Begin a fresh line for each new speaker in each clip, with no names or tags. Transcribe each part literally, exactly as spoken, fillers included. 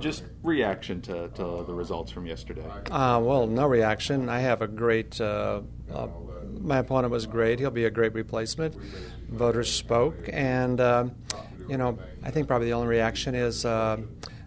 just reaction to, to the results from yesterday.
Uh, well, no reaction. I have a great, uh, uh, my opponent was great. He'll be a great replacement. Voters spoke, and, uh, you know, I think probably the only reaction is uh,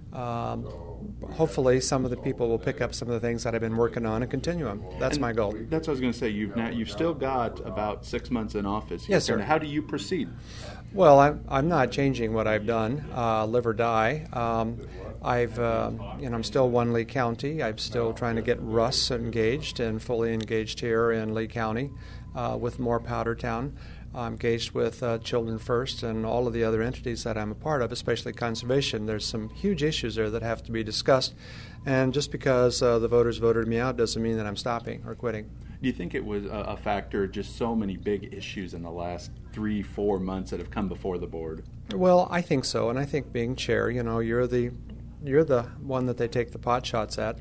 um, hopefully some of the people will pick up some of the things that I've been working on and continue them. That's
and
my goal.
That's what I was going to say. You've now, you've still got about six months in office.
Yes, sir.
How do you proceed?
Well, I'm, I'm not changing what I've done, uh, live or die. Um, I've, uh, you know, I'm still one Lee County. I'm still trying to get Russ engaged and fully engaged here in Lee County uh, with more Powdertown. I'm engaged with uh, Children First and all of the other entities that I'm a part of, especially conservation. There's some huge issues there that have to be discussed. And just because uh, the voters voted me out doesn't mean that I'm stopping or quitting.
Do you think it was a, a factor, just so many big issues in the last three, four months that have come before the board?
Well, I think so. And I think being chair, you know, you're the you're the one that they take the pot shots at.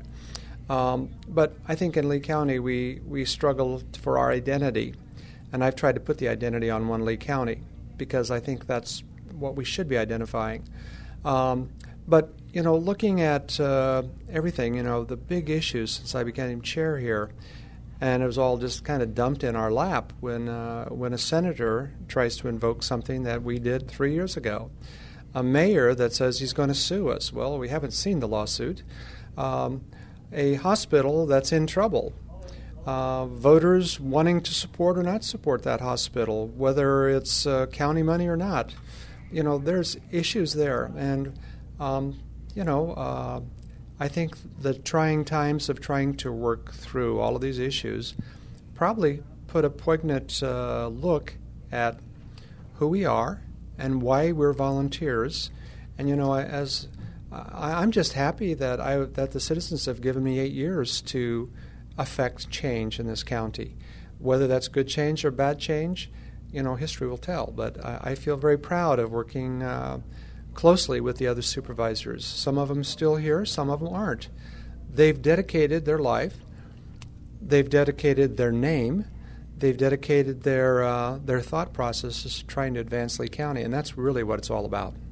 Um, but I think in Lee County we, we struggle for our identity. And I've tried to put the identity on one Lee County because I think that's what we should be identifying. Um, but, you know, looking at uh, everything, you know, the big issues since I became chair here, and it was all just kind of dumped in our lap when uh, when a senator tries to invoke something that we did three years ago. A mayor that says he's going to sue us. Well, we haven't seen the lawsuit. Um, a hospital that's in trouble. Uh, voters wanting to support or not support that hospital, whether it's uh, county money or not. You know, there's issues there. And, um, you know, uh, I think the trying times of trying to work through all of these issues probably put a poignant uh, look at who we are and why we're volunteers. And, you know, as I, I'm just happy that I that the citizens have given me eight years to affect change in this county. Whether that's good change or bad change, you know, history will tell. But I, I feel very proud of working uh, closely with the other supervisors. Some of them still here, some of them aren't. They've dedicated their life, they've dedicated their name, they've dedicated their uh, their thought processes to trying to advance Lee County, and that's really what it's all about.